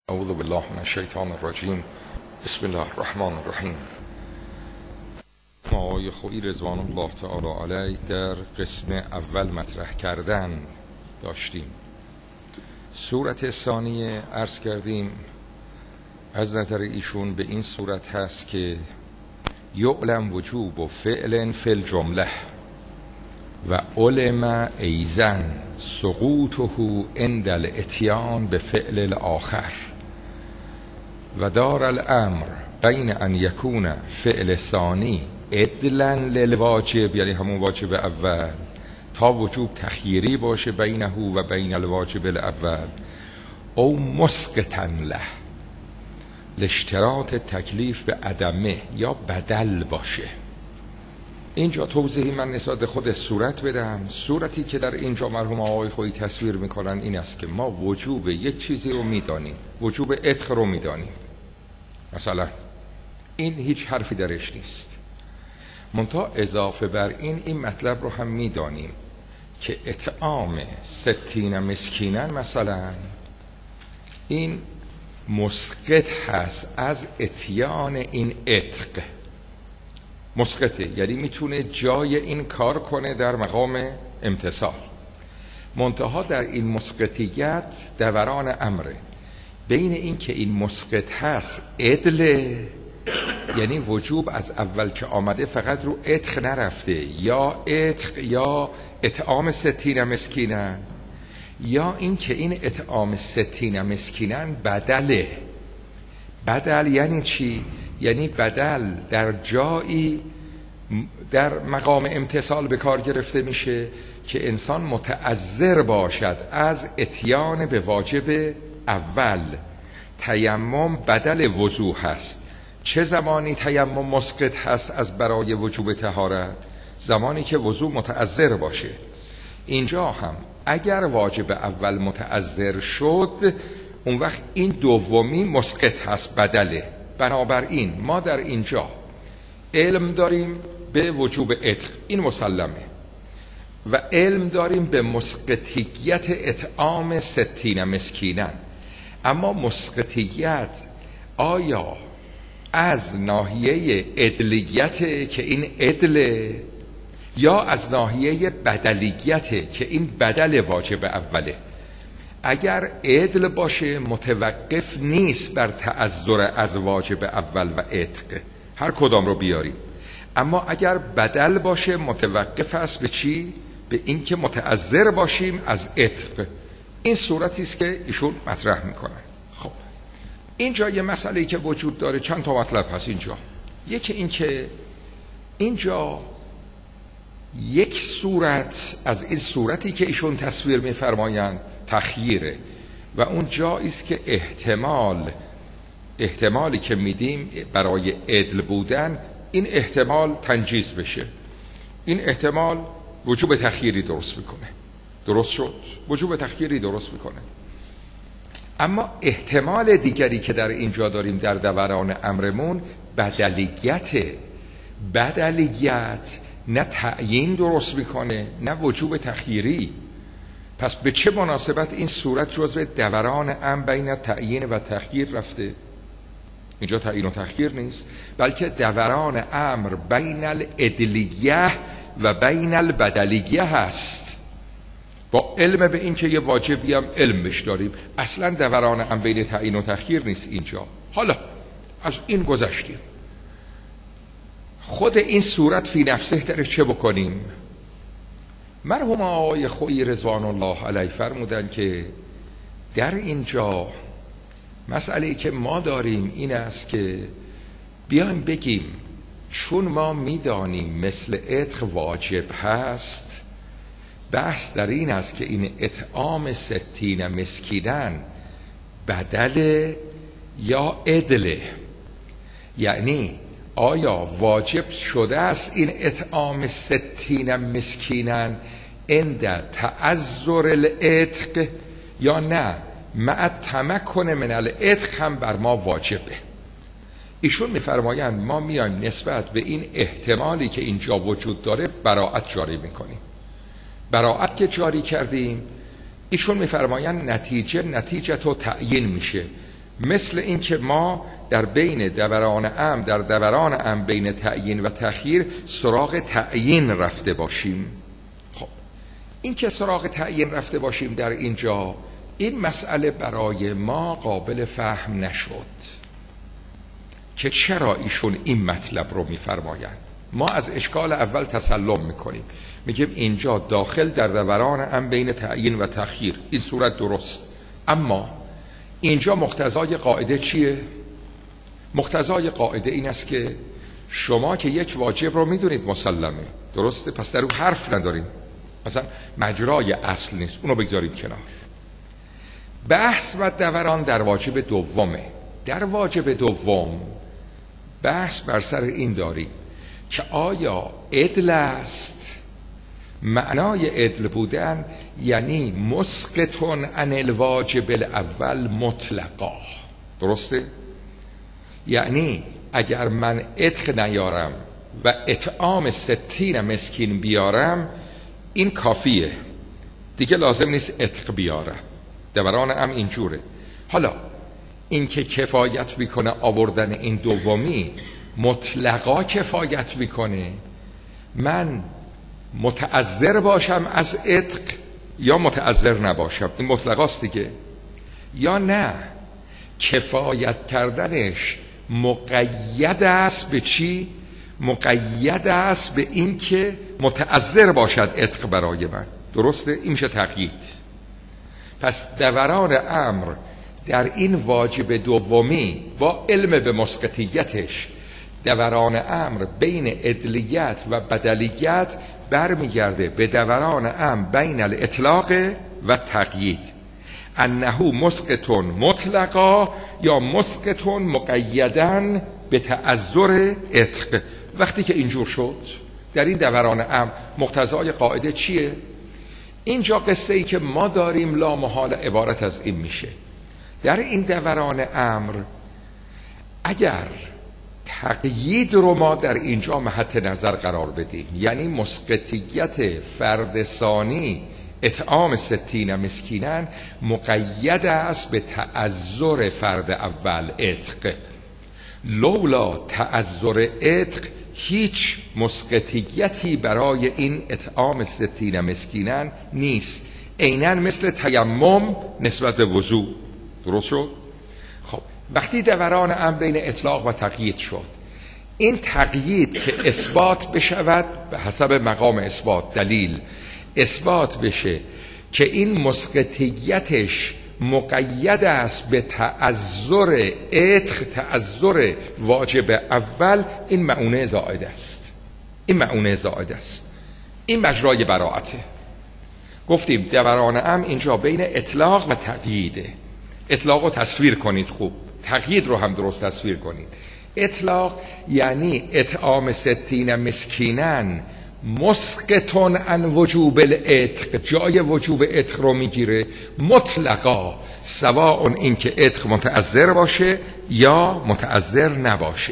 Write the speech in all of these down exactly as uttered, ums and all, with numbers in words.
اعوذ بالله من الشیطان الرجیم. بسم الله الرحمن الرحیم. ما آقای خویی رضوان الله تعالی علیه در قسم اول مطرح کردن داشتیم. صورت ثانیه عرض کردیم از نظر ایشون به این صورت هست که یعلم وجوب و فعل فی الجمله و علم ایزن سقوطه عند الاتیان به فعل الاخر و دار الامر بین ان یکون فعل ثانی عدلا للواجب، یعنی همون واجب اول، تا وجوب تخییری باشه بینه و بین الواجب الاول، او مسقطا له لاشتراط تکلیف به عدمه، یا بدل باشه. اینجا توضیحی من نسبت خود صورت بدم. صورتی که در اینجا مرحوم آقای خویی تصویر میکنن این است که ما وجوب یک چیزی رو میدانیم، وجوب عتق رو میدانیم، مثلا این هیچ حرفی درش نیست، منتها اضافه بر این این مطلب رو هم میدانیم که اطعام ستین مسکینن مثلا این مسقط هست از اتیان این عتق، مسقطه، یعنی میتونه جای این کار کنه در مقام امتثال. منتها در این مسقطیت دوران امره بین این که این مسقط هست عدله، یعنی وجوب از اول که آمده فقط رو عتق نرفته، یا عتق یا اطعام ستین مسکینن، یا این که این اطعام ستین مسکینن بدله. بدل یعنی چی؟ یعنی بدل در جایی در مقام امتثال به کار گرفته میشه که انسان متعذر باشد از اتیان به واجب اول. تیمم بدل وضو هست. چه زمانی تیمم مسقط هست از برای وجوب طهارت؟ زمانی که وضو متعذر باشه. اینجا هم اگر واجب اول متعذر شد اون وقت این دومی مسقط هست، بدله. بنابراین ما در اینجا علم داریم به وجوب عتق، این مسلمه، و علم داریم به مسقطیت اطعام ستین مسکینن. اما مسقطیت آیا از ناحیه عدلیت که این عدله، یا از ناحیه بدلیت که این بدل واجب اوله؟ اگر عدل باشه متوقف نیست بر تعذر از واجب اول و عتق، هر کدام رو بیاریم. اما اگر بدل باشه متوقف است به چی؟ به این که متعذر باشیم از عتق. این صورتی است که ایشون مطرح میکنن. خب اینجا یه مسئله‌ای که وجود داره، چند تا مطلب هست اینجا. یکی این که اینجا یک صورت از این صورتی که ایشون تصویر میفرمایند تخییره، و اون جایی است که احتمال احتمالی که میدیم برای عدل بودن این احتمال تنجیز بشه، این احتمال وجوب تخییری درست میکنه. درست شد؟ وجوب تخییری درست میکنه. اما احتمال دیگری که در اینجا داریم در دوران امرمون بدلیت. بدلیت نه تعیین درست میکنه نه وجوب تخییری. پس به چه مناسبت این صورت جزو دوران امر بین تعیین و تخییر رفته؟ اینجا تعیین و تخییر نیست، بلکه دوران امر بین العدلیه و بین البدلیه هست. با علم به این که یه واجبی هم علم بش داریم، اصلا دوران امر بین تعیین و تخییر نیست اینجا. حالا از این گذشتیم، خود این صورت فی نفسه داره چه بکنیم؟ مرحوم آقای خویی رضوان الله علیه فرمودن که در اینجا مسئله‌ای که ما داریم این است که بیایم بگیم چون ما میدانیم مثل عتق واجب هست، بحث در این است که این اطعام ستین مسکینن بدله یا عدله. یعنی آیا واجب شده است این اطعام ستین مسکینن عند تعذر العتق، یا نه مع تمکن من العتق هم بر ما واجبه؟ ایشون میفرمایند ما میایم نسبت به این احتمالی که اینجا وجود داره براعت جاری میکنیم. براعت که جاری کردیم ایشون میفرمایند نتیجه نتیجه تو تعیین میشه. مثل این که ما در بین دوران امر در دوران امر بین تعیین و تأخیر سراغ تعیین رفته باشیم. خب این که سراغ تعیین رفته باشیم در اینجا، این مسئله برای ما قابل فهم نشد که چرا ایشون این مطلب رو میفرمایند. ما از اشکال اول تسلم میکنیم، میگیم اینجا داخل در دوران امر بین تعیین و تأخیر، این صورت درست، اما اینجا مقتضای قاعده چیه؟ مقتضای قاعده این است که شما که یک واجب رو میدونید مسلمه، درسته؟ پس در اون حرف نداریم، مثلا مجرای اصل نیست، اونو بگذاریم کنار. بحث و دوران در واجب دومه. در واجب دوم بحث بر سر این داریم که آیا عدل است؟ معنای عدل بودن یعنی مسقطون عن الواجب الاول مطلقا، درسته؟ یعنی اگر من عتق نیارم و اطعام ستین مسکین بیارم این کافیه، دیگه لازم نیست عتق بیارم. دوران هم اینجوره. حالا این که کفایت میکنه آوردن این دومی مطلقا کفایت میکنه، من متعذر باشم از عتق یا متعذر نباشم، این مطلقاست دیگه، یا نه کفایت کردنش مقید است به چی؟ مقید است به این که متعذر باشد عتق برای من، درسته؟ این میشه تقیید. پس دوران امر در این واجب دومی با علم به مسقطیتش، دوران امر بین عدلیت و بدلیت برمیگرده به دوران امر بین الاطلاق و تقیید، انه مسقطون مطلقا یا مسقطون مقیدن به تعذر عتق. وقتی که اینجور شد در این دوران امر مقتضای قاعده چیه؟ اینجا قصه ای که ما داریم لا محال عبارت از این میشه. در این دوران امر اگر تقیید رو ما در اینجا محط نظر قرار بدیم، یعنی مسقطیت فرد ثانی اطعام ستین مسکینن مقید است به تعذر فرد اول عتق، لولا تعذر عتق هیچ مسقطیتی برای این اطعام ستین مسکینن نیست، عیناً مثل تیمم نسبت به وضو، درست شد؟ خب وقتی دوران امر بین اطلاق و تقیید شد، این تقیید که اثبات بشود به حسب مقام اثبات دلیل اثبات بشه که این مسقطیتش مقید است به تعذر عتق، تعذر واجب اول، این معنی زائد است، این معنی زائد است، این مجرای براعته. گفتیم دوران امر اینجا بین اطلاق و تقییده. اطلاق رو تصویر کنید خوب، تقیید رو هم درست تصویر کنید. اطلاق یعنی اطعام ستین مسکینن مسقطون عن وجوب العتق، جای وجوب عتق رو میگیره مطلقا، سواء این که عتق متعذر باشه یا متعذر نباشه.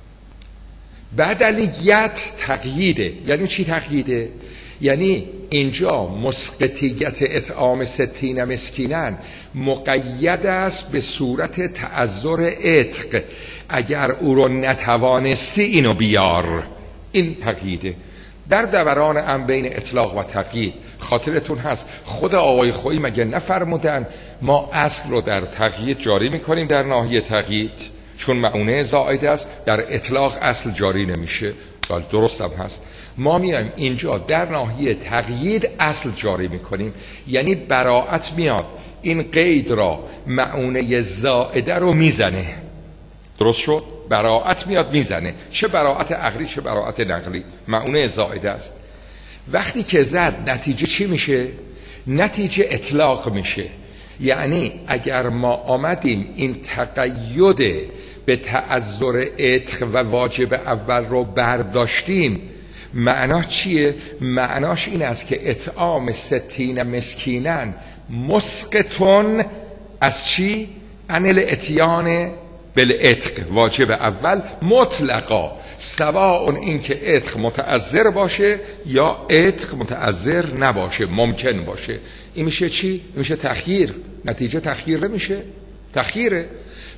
بدلیت تقییده. یعنی چی تقییده؟ یعنی اینجا مسقطیت اطعام ستین مسکینن مقید است به صورت تعذر عتق، اگر او رو نتوانستی اینو بیار، این تقییده. در دوران امر بین اطلاق و تقیید خاطرتون هست خود آقای خویی مگه نفرمودن ما اصل رو در تقیید جاری میکنیم در ناحیه تقیید چون معنی زائد است، در اطلاق اصل جاری نمیشه؟ بله درست هم هست. ما میایم اینجا در ناحیه تقیید اصل جاری میکنیم، یعنی براعت میاد این قید را معنی زائده رو میزنه، درست شد؟ براعت میاد میزنه، چه براعت عقلی چه براعت نقلی، معنی زائده است. وقتی که زد نتیجه چی میشه؟ نتیجه اطلاق میشه. یعنی اگر ما آمدیم این تقید به تعذر عتق و واجب اول رو برداشتیم، معناش چیه؟ معناش این است که اطعام ستین مسکینن مسقطون از چی؟ عن الاتیان بالعتق، واجب اول مطلقا، سواء این که عتق متعذر باشه یا عتق متعذر نباشه، ممکن باشه. این میشه چی؟ این میشه تخییر. نتیجه تخییر نمیشه؟ تخییره.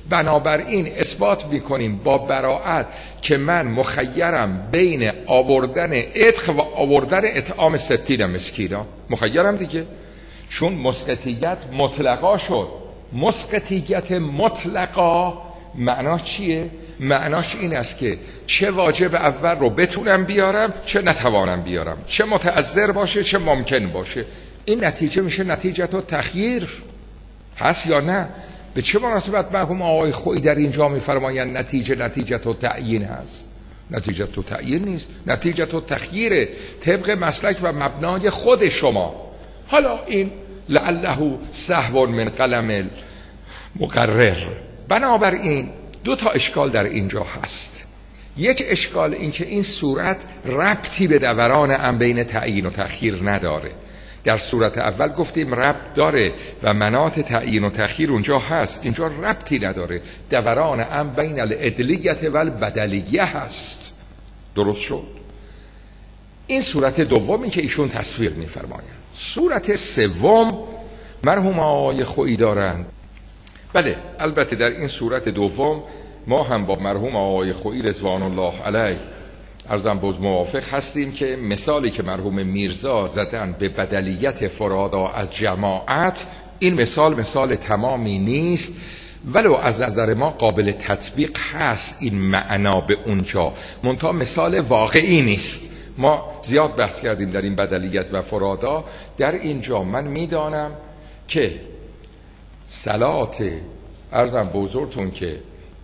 بنابراین اثبات میکنیم با براعت که من مخیرم بین آوردن عتق و آوردن اطعام ستین مسکینا. مخیرم دیگه، چون مسقطیت مطلقا شد. مسقطیت مطلقا معناش چیه؟ معناش این است که چه واجب اول رو بتونم بیارم چه نتوانم بیارم، چه متعذر باشه چه ممکن باشه. این نتیجه میشه نتیجه تو تخییر هست یا نه؟ به چه مناسبت مرحوم آقای خویی در اینجا میفرمایند نتیجه نتیجه تو تعیین هست؟ نتیجه تو تعیین نیست، نتیجه تو تخییره طبق مسلک و مبنای خود شما. حالا این لعله سهو من قلم مقرر. بنابراین دو تا اشکال در اینجا هست. یک اشکال این که این صورت ربطی به دوران ام بین تعیین و تخییر نداره. در صورت اول گفتیم ربط داره و مناط تعیین و تخییر اونجا هست، اینجا ربطی نداره. دوران ام بین العدلیت و البدلیه هست. درست شد؟ این صورت دومی که ایشون تصویر می‌فرمایند. صورت سوم مرحوم آقای خویی دارند. بله، البته در این صورت دوم ما هم با مرحوم آقای خویی رضوان الله علیه عرضم باز موافق هستیم که مثالی که مرحوم میرزا زدن به بدلیت فرادا از جماعت، این مثال مثال تمامی نیست، ولو از نظر ما قابل تطبیق هست این معنا به اونجا، منتها مثال واقعی نیست. ما زیاد بحث کردیم در این بدلیت و فرادا. در اینجا من میدانم که صلات عرضم بزرگتون که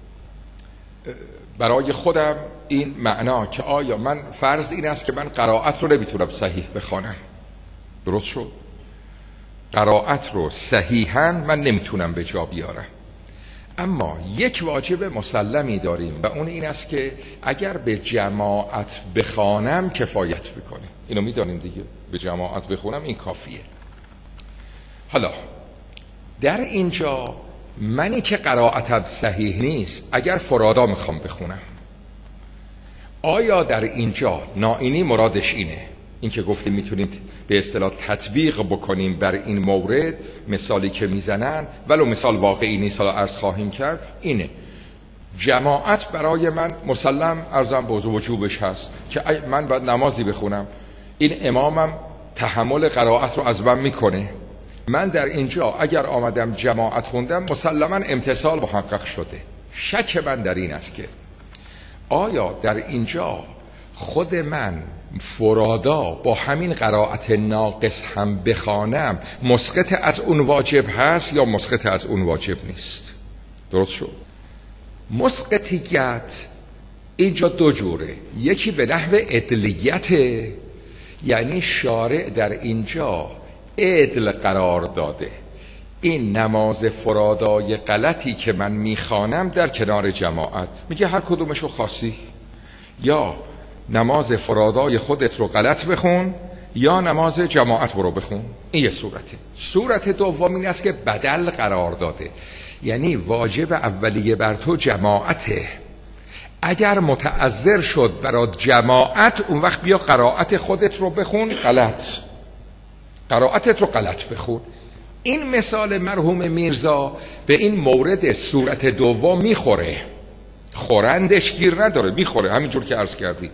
برای خودم این معنا که آیا من فرض این است که من قرائت رو نمیتونم صحیح بخوانم. درست شد؟ قرائت رو صحیحاً من نمیتونم به جا بیارم، اما یک واجب مسلمی داریم و اون این است که اگر به جماعت بخوانم کفایت بکنه. اینو میدانیم دیگه، به جماعت بخونم این کافیه. حالا در اینجا منی که قرائتم صحیح نیست، اگر فرادا میخوام بخونم، آیا در اینجا نائینی مرادش اینه؟ این که گفتیم میتونید به اصطلاح تطبیق بکنیم بر این مورد، مثالی که میزنن ولو مثال واقعی نیست، حالا عرض خواهیم کرد، اینه جماعت برای من مسلم عرضم به وجوبش هست که من باید نمازی بخونم، این امامم تحمل قرائت رو از من میکنه. من در اینجا اگر آمدم جماعت خوندم مسلما امتثال محقق شده. شک من در این است که آیا در اینجا خود من فرادا با همین قرائت ناقص هم بخوانم مسقط از اون واجب هست یا مسقط از اون واجب نیست؟ درست شد؟ مسقطیت اینجا دو جوره. یکی به نحو عدلیت، یعنی شارع در اینجا عدل قرار داده این نماز فرادای غلطی که من میخوانم در کنار جماعت، میگه هر کدومشو خاصی، یا نماز فرادای خودت رو غلط بخون یا نماز جماعت برو بخون. این یه صورته. صورت دوم این است که بدل قرار داده، یعنی واجب اولیه بر تو جماعته، اگر متعذر شد برات جماعت، اون وقت بیا قرائت خودت رو بخون غلط، قرائتت رو غلط بخون. این مثال مرحوم میرزا به این مورد صورت دوم میخوره، خورندش گیر نداره، میخوره همینجور که عرض کردی.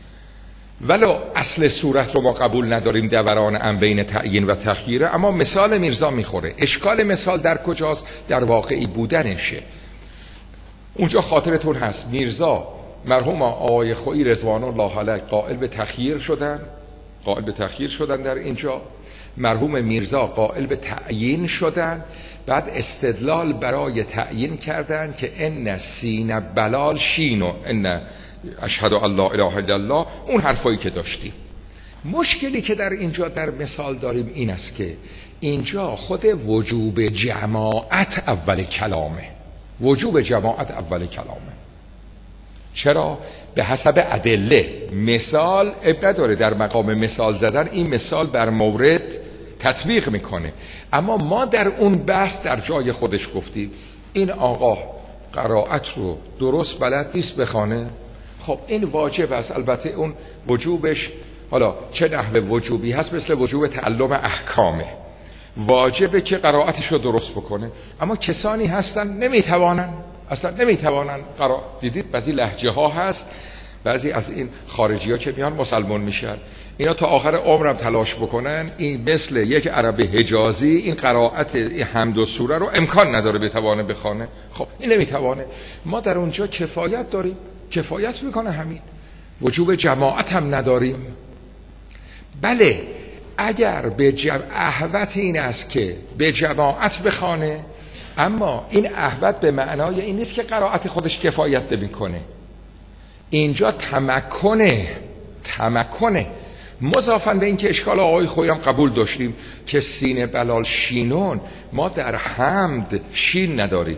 ولو اصل صورت رو ما قبول نداریم دوران ام بین تعیین و تخییره، اما مثال میرزا میخوره. اشکال مثال در کجاست؟ در واقعی بودنشه. اونجا خاطرتون هست میرزا مرحوم آقای خویی رضوان الله علیه قائل به تخییر شدن، قائل به تخییر شدن در اینجا. مرحوم میرزا قائل به تعیین شدن، بعد استدلال برای تعیین کردن که ان سین بلال شینو ان اشهد ان لا اله الا الله، اون حرفایی که داشتیم. مشکلی که در اینجا در مثال داریم این است که اینجا خود وجوب جماعت اول کلامه، وجوب جماعت اول کلامه. چرا؟ به حسب ادله. مثال اب نداره، در مقام مثال زدن این مثال بر مورد تطبیق میکنه، اما ما در اون بحث در جای خودش گفتیم این آقا قرائت رو درست بلد نیست بخونه، خب این واجب است. البته اون وجوبش حالا چه نحوه وجوبی هست، مثل وجوب تعلم احکامه، واجبه که قرائتش رو درست بکنه، اما کسانی هستن نمیتوانن اصلا نمیتوانن قرار. دیدید بعضی لهجه ها هست، بعضی از این خارجی ها که میان مسلمان میشن، اینا تا آخر عمرم تلاش بکنن این مثل یک عرب حجازی این قرائت این حمد و سوره رو امکان نداره بتوانه بخونه. خب این نمیتوانه. ما در اونجا کفایت داریم، کفایت میکنه همین. وجوب جماعت هم نداریم. بله اگر به جم... احوت این است که به جماعت بخونه، اما این احوت به معنای این نیست که قرائت خودش کفایت نمیکنه. اینجا تمکنه، تمکنه. مضافاً به این که اشکال آقای خویی هم قبول داشتیم که سین بلال شینون، ما در حمد شین نداریم.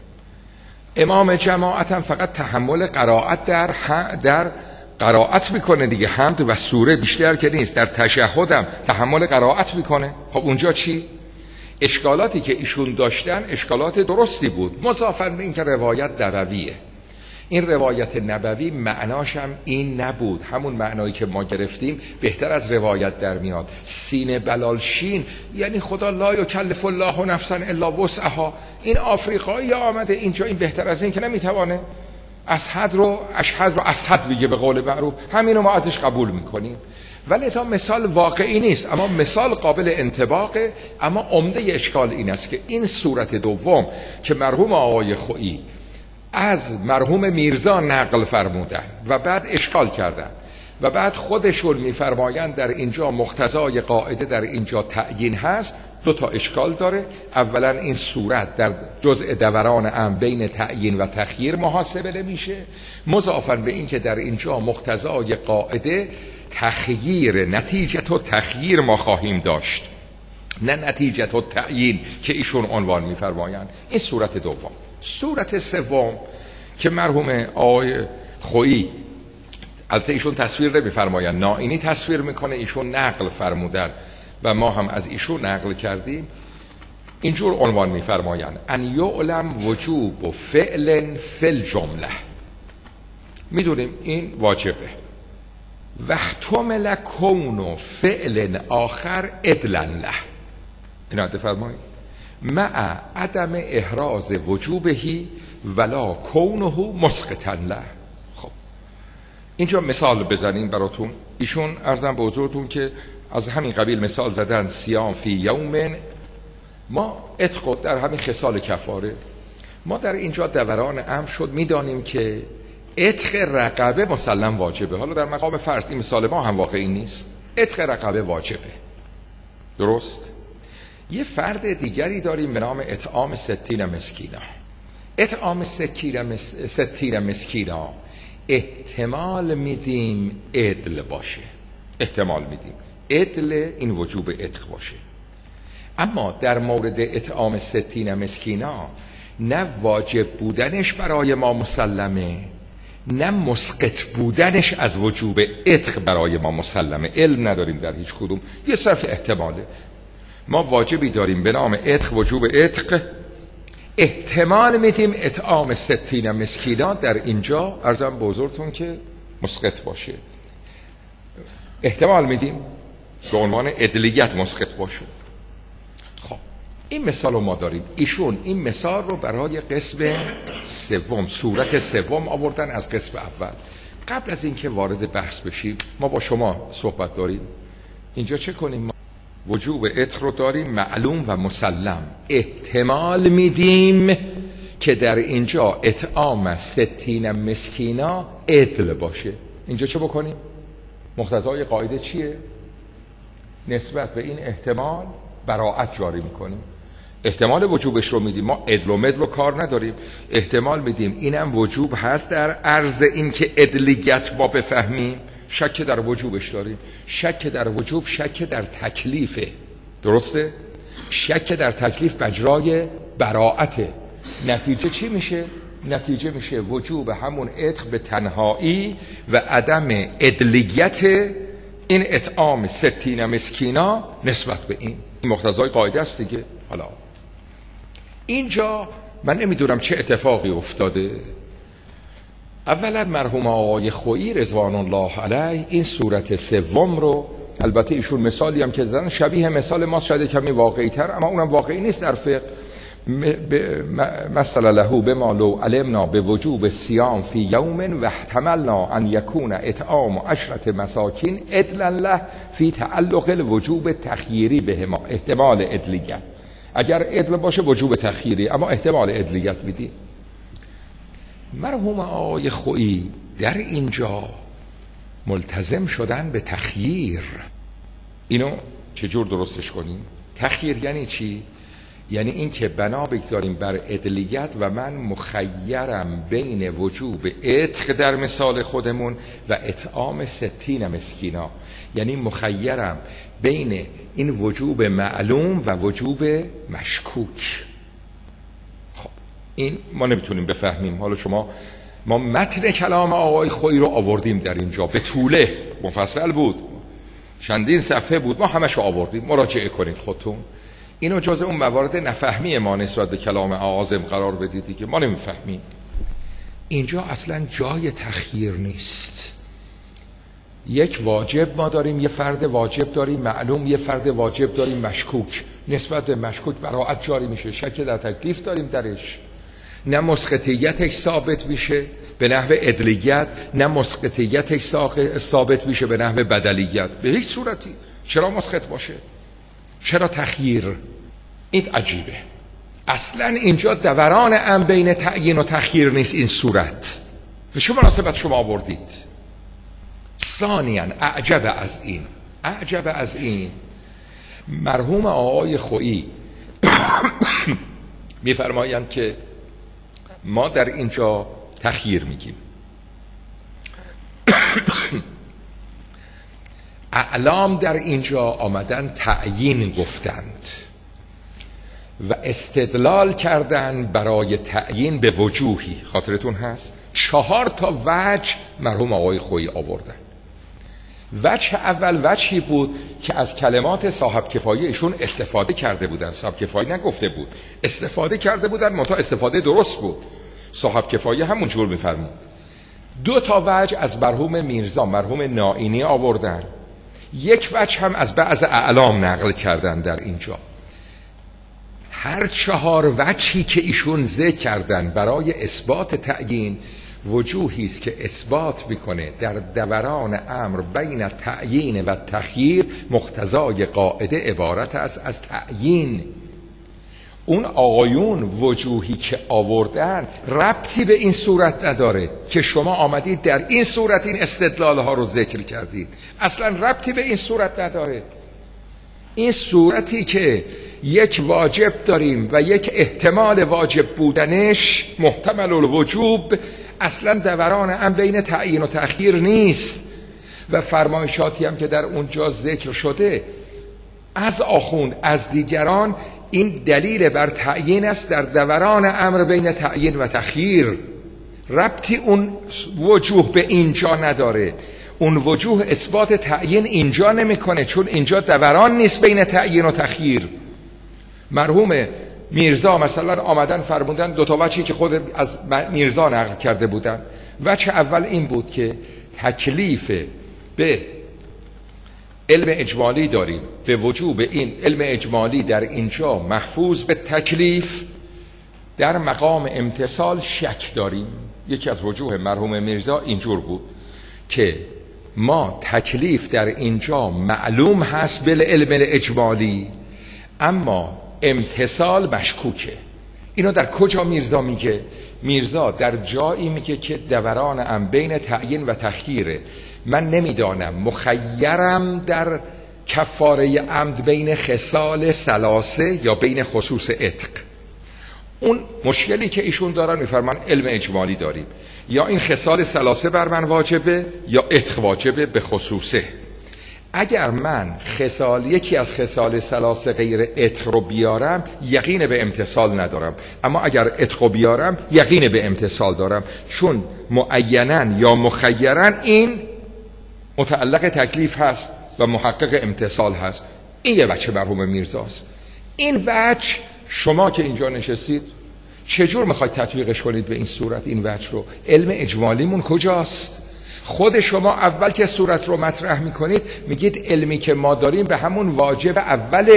امام جماعت هم فقط تحمل قرائت در در قرائت میکنه دیگه، حمد و سوره بیشتر که نیست. در تشهدم تحمل قرائت میکنه. خب اونجا چی؟ اشکالاتی که ایشون داشتن اشکالات درستی بود، مضافاً به این که روایت نبویه. این روایت نبوی معناش هم این نبود، همون معنایی که ما گرفتیم بهتر از روایت در میاد. سین بلال شین یعنی خدا لا یکلف الله نفسا الا وسعها. این آفریقایی آمده اینجا، این بهتر از این که نمیتوانه اشهد رو اشهد رو اشهد بگه به قول معروف، همینو ما ازش قبول میکنیم. ولی اصلا مثال واقعی نیست، اما مثال قابل انطباقه. اما عمده اشکال این است که این صورت دوم که مرحوم آقای خویی از مرحوم میرزا نقل فرمودن و بعد اشکال کردن و بعد خودشون میفرمایند در اینجا مقتضای قاعده در اینجا تعیین هست، دو تا اشکال داره. اولا این صورت در جزء دوران ام بین تعیین و تخییر محاسبه نمیشه، مضافاً به این که در اینجا مقتضای قاعده تخییر، نتیجه و تخییر ما خواهیم داشت، نه نتیجه و تعیین که ایشون عنوان میفرمایند. این صورت دوم. صورت سوم که مرحوم آقای خویی، البته ایشون تصویر نمیفرمایند، نائینی تصویر میکنه، ایشون نقل فرمودن و ما هم از ایشون نقل کردیم، اینجور عنوان میفرمایند ان یعلم وجوب و فعل فی الجمله. میدونیم این واجبه. واحتمل کون فعل آخر عدلا له. اینا فرمایید مع عدم احراز وجوبهی ولا کونه مسقطا له. خب اینجا مثال بزنیم براتون. ایشون عرضم به حضورتون که از همین قبیل مثال زدن صیام فی یوم، ما اتقو در همین خصال کفاره. ما در اینجا دوران امر شد میدانیم که اتق رقبه مسلم واجبه. حالا در مقام فرض این مثال ما هم واقعی نیست، اتق رقبه واجبه، درست؟ یه فرد دیگری داریم به نام اطعام ستین مسکینا. اطعام ستین مسکینا احتمال میدیم عدل باشه، احتمال میدیم عدل این وجوب عتق باشه. اما در مورد اطعام ستین مسکینا نه واجب بودنش برای ما مسلمه، نه مسقط بودنش از وجوب عتق برای ما مسلمه. علم نداریم در هیچ کدوم، یه صرف احتماله. ما واجبی داریم به نام عتق، وجوب عتق، احتمال میدیم اطعام ستین مسکینا در اینجا عرضم به حضورتون که مسقط باشه، احتمال میدیم به عنوان عدلیت مسقط باشه. خب این مثال رو ما داریم. ایشون این مثال رو برای قسم سوم، صورت سوم آوردن از قسم اول. قبل از اینکه وارد بحث بشیم ما با شما صحبت داریم. اینجا چه کنیم؟ ما وجوب عتق رو داریم معلوم و مسلم، احتمال میدیم که در اینجا اطعام ستین مسکینا عدل باشه. اینجا چه بکنیم؟ مقتضای قاعده چیه؟ نسبت به این احتمال براعت جاری میکنیم. احتمال وجوبش رو میدیم، ما عدل و مدل رو کار نداریم، احتمال میدیم اینم وجوب هست در عرض این که عدلیت ما بفهمیم. شک در وجوبش داریم، شک در وجوب شک در تکلیفه، درسته؟ شک در تکلیف مجرای براعته. نتیجه چی میشه؟ نتیجه میشه وجوب همون عتق به تنهایی و عدم عدلیت این اطعام ستین مسکینا نسبت به این. این مقتضای قاعده است دیگه. حالا اینجا من نمیدونم چه اتفاقی افتاده. اولا مرحوم آقای خویی رضوان الله علیه این صورت سوم رو، البته ایشون مثالی هم که زدن شبیه مثال ما، شاید کمی واقعی تر اما اونم واقعی نیست در فقه. مثل له بما لو علمنا به وجوب صیام فی یوم و احتملنا ان یکون اطعام عشرة مساکین عدلا له فی تعلق الوجوب تخییری بهما. احتمال عدلیت، اگر عدل باشه وجوب تخییری، اما احتمال عدلیت میدی. مرحوم آقای خویی در اینجا ملتزم شدن به تخییر. اینو چجور درستش کنیم؟ تخییر یعنی چی؟ یعنی این که بنا بگذاریم بر عدلیت و من مخیرم بین وجوب عتق در مثال خودمون و اطعام ستین مسکینا، یعنی مخیرم بین این وجوب معلوم و وجوب مشکوک. خب این ما نمیتونیم بفهمیم. حالا شما ما متن کلام آقای خویی رو آوردیم در اینجا، به طوله مفصل بود، چندین صفحه بود، ما همش رو آوردیم، مراجعه کنید خودتون. اینو جز اون موارد نفهمی ما نسبت به کلام اعاظم قرار بدید که ما نمیفهمیم. اینجا اصلا جای تخییر نیست. یک واجب ما داریم، یه فرد واجب داریم معلوم، یه فرد واجب داریم مشکوک. نسبت به مشکوک براعت جاری میشه، شک در تکلیف داریم درش. نه مسقطیتش ثابت میشه به نحو عدلیت، نه مسقطیتش ثابت میشه به نحو بدلیت. به هیچ صورتی. چرا مسقط باشه؟ چرا تخییر؟ این عجیبه. اصلا اینجا دوران ام بین تعیین و تخییر نیست این صورت. به چه مناسبت شما آوردید؟ ثانیاً اعجب از این اعجب از این مرحوم آقای خویی میفرمایند که ما در اینجا تخییر میگیم. اعلام در اینجا آمدن تعیین گفتند و استدلال کردن برای تعیین به وجوهی. خاطرتون هست چهار تا وجه مرحوم آقای خویی آوردن. وجه اول وجهی بود که از کلمات صاحب کفایه ایشون استفاده کرده بودن. صاحب کفایه نگفته بود، استفاده کرده بودن، منتها استفاده درست بود. صاحب کفایه همون جور میفرمود. دو تا وجه از مرحوم میرزا مرحوم نائینی آوردن، یک وجه هم از بعض اعلام نقل کردن در اینجا. هر چهار وجهی که ایشون ذکر کردن برای اثبات تعیین وجوهی است که اثبات میکنه در دوران امر بین تعیین و تخییر مقتضای قاعده عبارت است از تعیین. اون آقایون وجوهی که آوردن ربطی به این صورت نداره که شما آمدید در این صورت این استدلال ها رو ذکر کردید. اصلا ربطی به این صورت نداره. این صورتی که یک واجب داریم و یک احتمال واجب بودنش محتمل الوجوب، اصلا دوران هم بین تعیین و تأخیر نیست. و فرمایشاتی هم که در اونجا ذکر شده از آخوند از دیگران این دلیل بر تعیین است در دوران امر بین تعیین و تأخیر. ربطی اون وجوه به اینجا نداره. اون وجوه اثبات تعیین اینجا نمیکنه، چون اینجا دوران نیست بین تعیین و تأخیر. مرحوم میرزا مثلا آمدن فرمودن دو تا وجهی که خود از میرزا نقل کرده بودن. وجه اول این بود که تکلیف به علم اجمالی داریم، به وجوب این علم اجمالی در اینجا محفوظ به تکلیف، در مقام امتثال شک داریم. یکی از وجوه مرحوم میرزا اینجور بود که ما تکلیف در اینجا معلوم هست به علم اجمالی، اما امتثال مشکوکه. اینو در کجا میرزا میگه؟ میرزا در جایی میگه که دوران ام بین تعیین و تخییره. من نمیدانم مخیرم در کفاره عمد بین خصال ثلاثه یا بین خصوص عتق. اون مشکلی که ایشون دارن میفرمان علم اجمالی داریم، یا این خصال ثلاثه بر من واجبه یا عتق واجبه به خصوصه. اگر من خصال یکی از خصال ثلاثه غیر عتق رو بیارم یقین به امتثال ندارم، اما اگر عتق رو بیارم یقین به امتثال دارم، چون معینن یا مخیرن این متعلق تکلیف هست و محقق امتثال هست. این یه وجه مرحوم میرزاست. این وجه شما که اینجا نشستید چجور میخواید تطبیقش کنید به این صورت؟ این وجه رو علم اجمالیمون کجاست؟ خود شما اول که صورت رو مطرح میکنید میگید علمی که ما داریم به همون واجب اوله.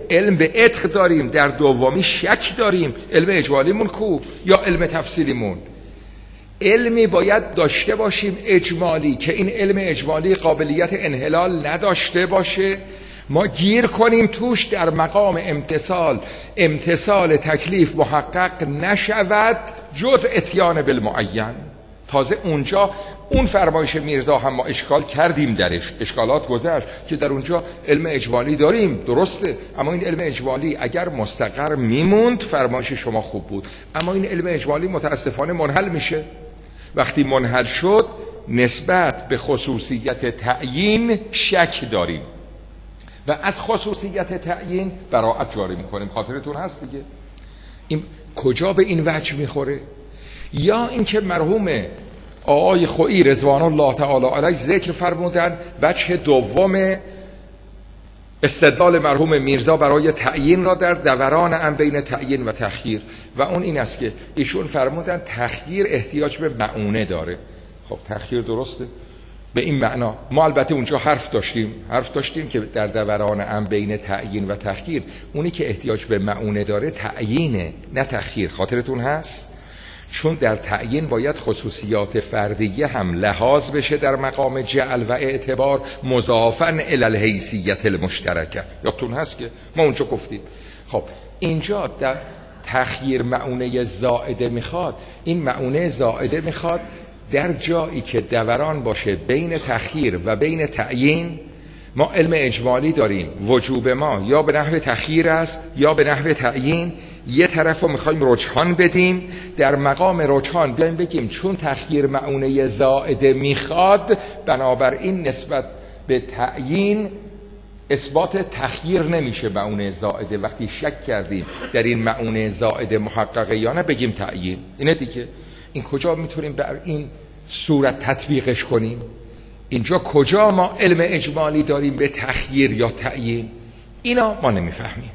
علم به عتق داریم، در دومی شک داریم. علم اجمالیمون کو یا علم تفصیلیمون؟ علمی باید داشته باشیم اجمالی که این علم اجمالی قابلیت انحلال نداشته باشه، ما گیر کنیم توش، در مقام امتثال امتثال تکلیف محقق نشود جز اتیان بالمعین. تازه اونجا اون فرمایش میرزا هم ما اشکال کردیم درش، اشکالات گذشت که در اونجا علم اجمالی داریم، درسته، اما این علم اجمالی اگر مستقر میموند فرمایش شما خوب بود، اما این علم اجمالی متاسفانه منحل میشه. وقتی منحل شد نسبت به خصوصیت تعیین شک داریم و از خصوصیت تعیین براءت جاری میکنیم. خاطرتون هست دیگه این کجا به این وجه میخوره؟ یا اینکه مرحوم آقای خویی رضوان الله تعالی علیه ذکر فرمودن وجه دوم استدلال مرحوم میرزا برای تعیین را در دوران ام بین تعیین و تخییر، و اون این است که ایشون فرمودن تخییر احتیاج به معونه داره. خب تخییر درسته به این معنا، ما البته اونجا حرف داشتیم حرف داشتیم که در دوران ام بین تعیین و تخییر اونی که احتیاج به معونه داره تعیینه نه تخییر. خاطرتون هست؟ چون در تعیین باید خصوصیات فردیه هم لحاظ بشه در مقام جعل و اعتبار مضافاً الی الحیثیت المشترکه. یادتون هست که ما اونجا گفتیم. خب اینجا در تخییر معونه زائده میخواد، این معونه زائده میخواد در جایی که دوران باشه بین تخییر و بین تعیین. ما علم اجمالی داریم، وجوب ما یا به نحو تخییر است یا به نحو تعیین. یه طرف رو میخوایم رجحان بدیم، در مقام رجحان بیایم بگیم چون تخییر معونه زائده میخواد بنابراین نسبت به تعیین اثبات تخییر نمیشه معونه زائده. وقتی شک کردیم در این معونه زائده محققه یا نه بگیم تعیین. اینه دیگه. این کجا میتونیم بر این صورت تطبیقش کنیم؟ اینجا کجا ما علم اجمالی داریم به تخییر یا تعیین؟ اینا ما نمیفهمیم.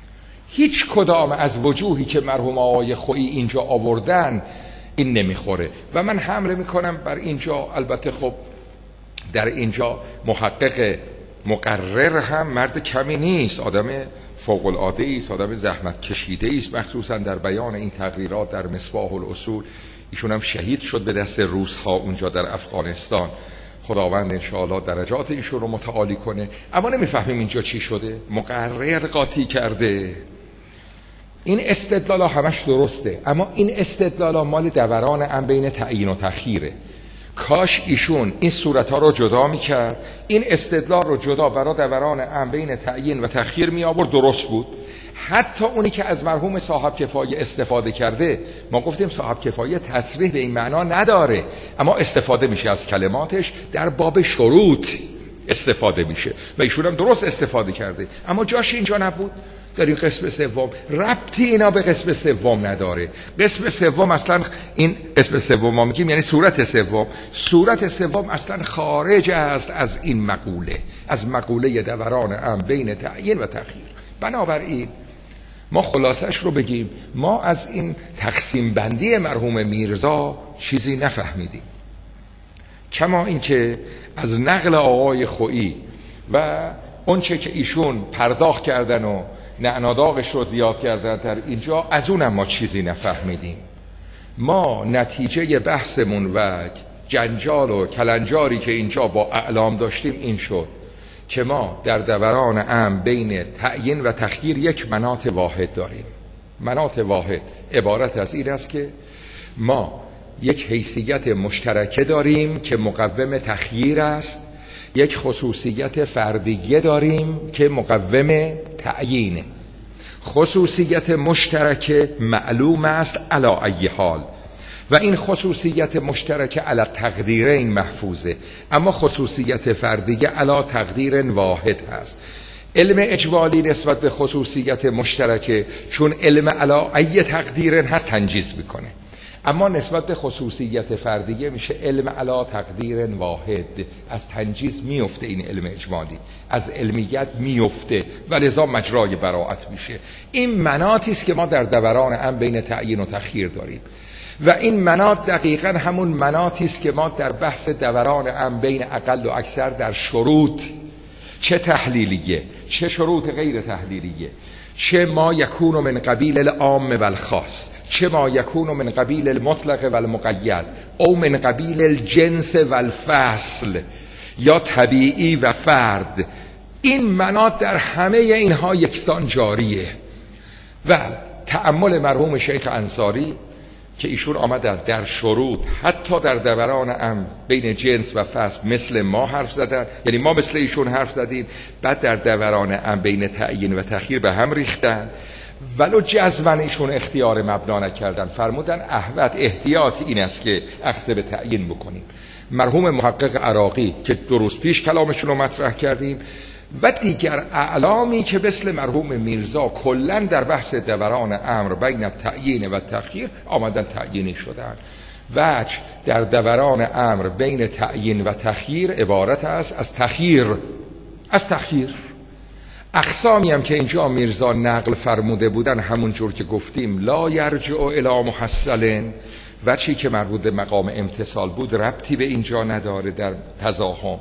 هیچ کدام از وجوهی که مرحوم آقای خویی اینجا آوردن این نمیخوره و من حمله میکنم بر اینجا. البته خب در اینجا محقق مقرر هم مرد کمی نیست، آدم فوق العاده است، آدم زحمت کشیده است، مخصوصا در بیان این تقریرات در مصباح الاصول. ایشون هم شهید شد به دست روس‌ها اونجا در افغانستان. خداوند انشاءالله درجات ایشون رو متعالی کنه. اما نمیفهمیم اینجا چی شده. مقرر قاطی کرده. این استدلال همش درسته، اما این استدلال مال دوران ام بین تعیین و تخییره. کاش ایشون این صورتها رو جدا میکرد، این استدلال رو جدا برای دوران ام بین تعیین و تخییر می آورد، درست بود. حتی اونی که از مرحوم صاحب کفایه استفاده کرده، ما گفتیم صاحب کفایه تصریح به این معنا نداره، اما استفاده میشه از کلماتش در باب شروط استفاده میشه و ایشون هم درست استفاده کرده، اما جاش اینجا نبود. در این قسم سوم ربطی اینا به قسم سوم نداره. قسم سوم اصلا، این قسم سوم ما میگیم یعنی صورت سوم، صورت سوم اصلا خارج است از این مقوله، از مقوله دوران ام بین تعیین و تخییر. بنابراین ما خلاصش رو بگیم، ما از این تقسیم بندی مرحوم میرزا چیزی نفهمیدیم، کما اینکه از نقل آقای خویی و اونچه که ایشون پرداخت کردن و نعناداغش رو زیاد کردن در اینجا، از اونم ما چیزی نفهمیدیم. ما نتیجه بحثمون و جنجال و کلنجاری که اینجا با اعلام داشتیم این شد که ما در دوران ام بین تعیین و تخییر یک مناط واحد داریم. مناط واحد عبارت از این است که ما یک حیثیت مشترکه داریم که مقوم تخییر است، یک خصوصیت فردیه داریم که مقوم تعیینه. خصوصیت مشترکه معلوم است علی ای حال و این خصوصیت مشترکه علی تقدیرین محفوظه، اما خصوصیت فردیه علی تقدیر واحد هست. علم اجمالی نسبت به خصوصیت مشترکه چون علم علی ای تقدیر هست تنجیز میکنه، اما نسبت به خصوصیت فردیه میشه علم علی تقدیر واحد. از تنجیز میفته این علم اجمالی، از علمیت میفته و لذا مجرای براءت میشه. این مناطی است که ما در دوران ام بین تعیین و تخییر داریم و این مناط دقیقاً همون مناطی است که ما در بحث دوران ام بین اقل و اکثر در شروط چه تحلیلیه، چه شروط غیر تحلیلیه، چه ما یکون من قبیل العام و الخاص، چه ما یکون من قبیل المطلق و المقید، او من قبیل الجنس و الفصل، یا طبیعی و فرد. این مناط در همه اینها یکسان جاریه. و تأمل مرحوم شیخ انصاری که ایشون آمدن در شروط حتی در دوران امر بین جنس و فصل مثل ما حرف زدن، یعنی ما مثل ایشون حرف زدیم، بعد در دوران امر بین تعیین و تخییر به هم ریختن، ولو جزمن ایشون اختیار مبنا نکردن، فرمودن احوط احتیاط این است که اخذ به تعیین بکنیم. مرحوم محقق عراقی که دو روز پیش کلامشون رو مطرح کردیم و دیگر اعلامی که مثل مرحوم میرزا کلا در بحث دوران امر بین تعیین و تخییر آمدن تعیینی شدن. وجه در دوران امر بین تعیین و تخییر عبارت است از تخییر، از تخییر. اقسامی هم که اینجا میرزا نقل فرموده بودن همون جور که گفتیم لا یرجع الی محصل، و چی که مربوط به مقام امتصال بود ربطی به اینجا نداره. در تزاحم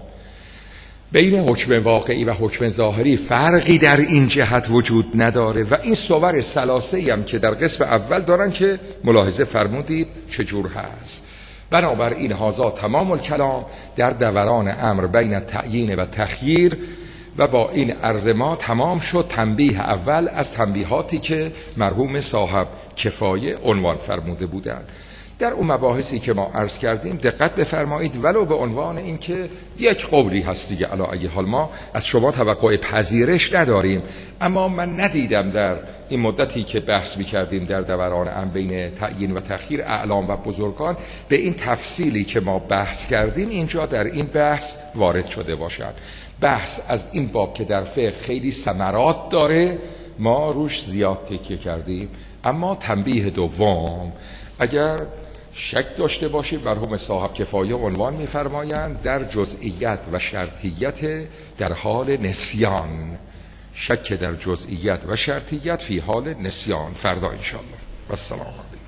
بین حکم واقعی و حکم ظاهری فرقی در این جهت وجود نداره. و این صور ثلاثه‌ای هم که در قسم اول دارن که ملاحظه فرمودید چجور هست. بنابراین هذا تمام الکلام در دوران امر بین تعیین و تخییر. و با این عرض ما تمام شد تنبیه اول از تنبیهاتی که مرحوم صاحب کفایه عنوان فرموده بودند. در اون مباحثی که ما عرض کردیم دقت بفرمایید، ولو به عنوان این که یک قولی هست دیگه، علی ای حال ما از شما توقع پذیرش نداریم، اما من ندیدم در این مدتی که بحث می‌کردیم در دوران ام بین تعیین و تخییر اعلام و بزرگان به این تفصیلی که ما بحث کردیم اینجا در این بحث وارد شده باشد. بحث از این باب که در فقه خیلی ثمرات داره ما روش زیاد تکیه کردیم. اما تنبیه دوم، اگر شک داشته باشید مرحوم صاحب کفایه عنوان می‌فرمایند در جزئیت و شرطیت در حال نسیان، شک در جزئیت و شرطیت فی حال نسیان. فردا انشاءالله. و السلام علیکم.